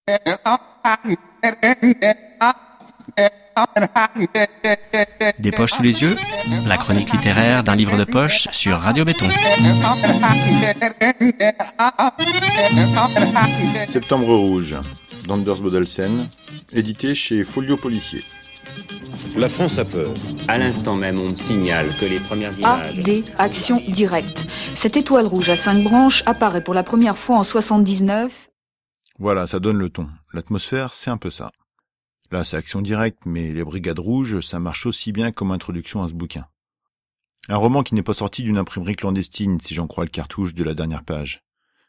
Des poches sous les yeux, la chronique littéraire d'un livre de poche sur Radio Béton. Septembre rouge, d'Anders Bodelsen, édité chez Folio Policier. La France a peur. À l'instant même, on me signale que les premières images... AD, Action Directe. Cette étoile rouge à 5 branches apparaît pour la première fois en 79. Voilà, ça donne le ton. L'atmosphère, c'est un peu ça. Là, c'est Action Directe, mais les Brigades Rouges, ça marche aussi bien comme introduction à ce bouquin. Un roman qui n'est pas sorti d'une imprimerie clandestine, si j'en crois le cartouche de la dernière page.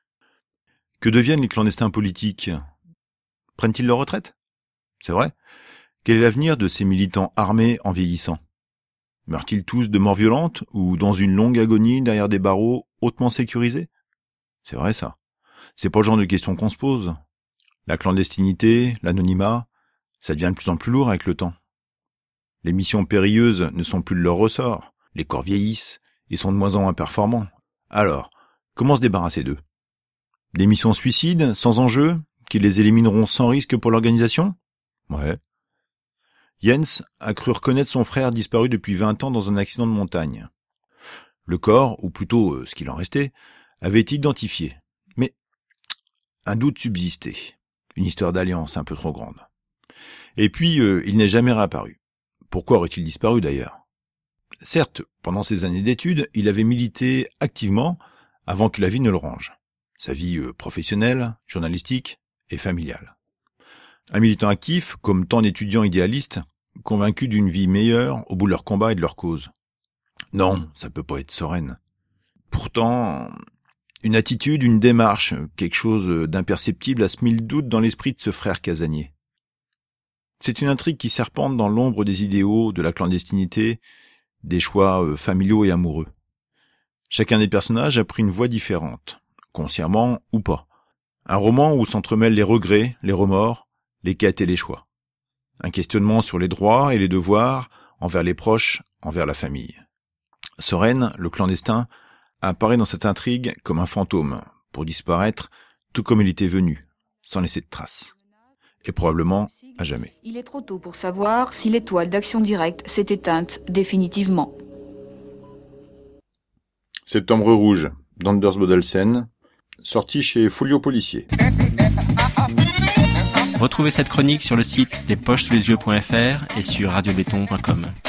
Que deviennent les clandestins politiques ? Prennent-ils leur retraite ? C'est vrai ? Quel est l'avenir de ces militants armés en vieillissant ? Meurent-ils tous de mort violente ou dans une longue agonie derrière des barreaux hautement sécurisés ? C'est vrai ça. C'est pas le genre de questions qu'on se pose. La clandestinité, l'anonymat, ça devient de plus en plus lourd avec le temps. Les missions périlleuses ne sont plus de leur ressort, les corps vieillissent et sont de moins en moins performants. Alors, comment se débarrasser d'eux ? Des missions suicides, sans enjeu, qui les élimineront sans risque pour l'organisation ? Ouais. Jens a cru reconnaître son frère disparu depuis 20 ans dans un accident de montagne. Le corps, ou plutôt ce qu'il en restait, avait été identifié. Mais un doute subsistait. Une histoire d'alliance un peu trop grande. Et puis, il n'est jamais réapparu. Pourquoi aurait-il disparu d'ailleurs ? Certes, pendant ses années d'études, il avait milité activement avant que la vie ne le ronge. Sa vie professionnelle, journalistique et familiale. Un militant actif, comme tant d'étudiants idéalistes, convaincus d'une vie meilleure au bout de leur combat et de leur cause. Non, ça peut pas être Soren. Pourtant, une attitude, une démarche, quelque chose d'imperceptible a semé le doute dans l'esprit de ce frère casanier. C'est une intrigue qui serpente dans l'ombre des idéaux, de la clandestinité, des choix familiaux et amoureux. Chacun des personnages a pris une voie différente, consciemment ou pas. Un roman où s'entremêlent les regrets, les remords, les quêtes et les choix. Un questionnement sur les droits et les devoirs envers les proches, envers la famille. Soren, le clandestin, apparaît dans cette intrigue comme un fantôme, pour disparaître tout comme il était venu, sans laisser de traces. Et probablement à jamais. Il est trop tôt pour savoir si l'étoile d'Action Directe s'est éteinte définitivement. Septembre rouge, d'Anders Bodelsen, sorti chez Folio Policier. Retrouvez cette chronique sur le site despochessouslesyeux.fr et sur radiobéton.com.